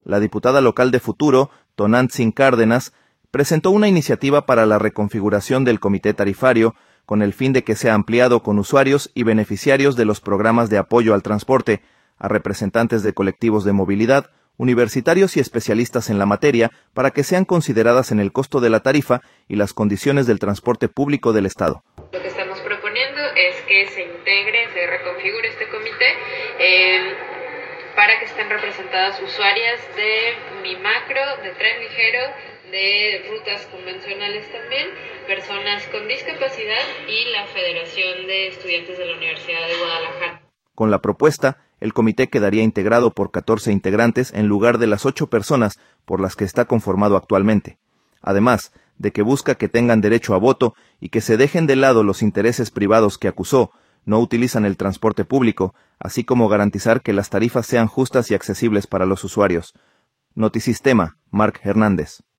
la diputada local de Futuro, Tonantzin Cárdenas, presentó una iniciativa para la reconfiguración del comité tarifario con el fin de que sea ampliado con usuarios y beneficiarios de los programas de apoyo al transporte, a representantes de colectivos de movilidad, universitarios y especialistas en la materia para que sean consideradas en el costo de la tarifa y las condiciones del transporte público del Estado. Lo que estamos proponiendo es que se integre, se reconfigure este comité para que estén representadas usuarias de Mi-Macro, de Tren Ligero, de rutas convencionales también, personas con discapacidad y la Federación de Estudiantes de la Universidad de Guadalajara. Con la propuesta, el comité quedaría integrado por 14 integrantes en lugar de las 8 personas por las que está conformado actualmente. Además de que busca que tengan derecho a voto y que se dejen de lado los intereses privados que acusó no utilizan el transporte público, así como garantizar que las tarifas sean justas y accesibles para los usuarios. Notisistema, Marc Hernández.